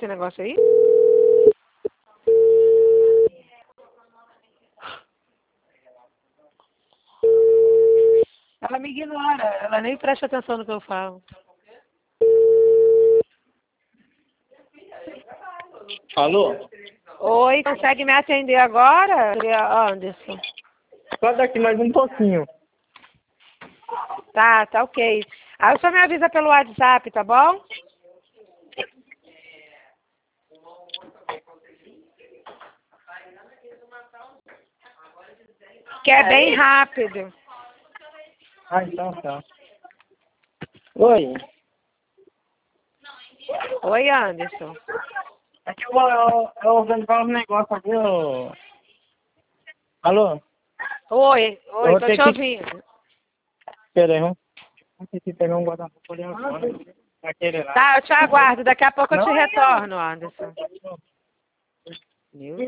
esse negócio aí? Ela me ignora, ela nem presta atenção no que eu falo. Alô? Oi, consegue me atender agora, Anderson? Só daqui mais um pouquinho. Tá ok. Aí só me avisa pelo WhatsApp, tá bom? Que é bem rápido. Ah, então tá. Oi. Oi, Anderson. É que eu vou organizar um negócio aqui, ô. Alô? Oi, vou tô ter te que- ouvindo. Pera aí, vamos. Vou ter que pegar um guarda-roupa ali agora. Aquele lá. Tá, eu te aguardo. Daqui a pouco eu te Não. retorno, Anderson.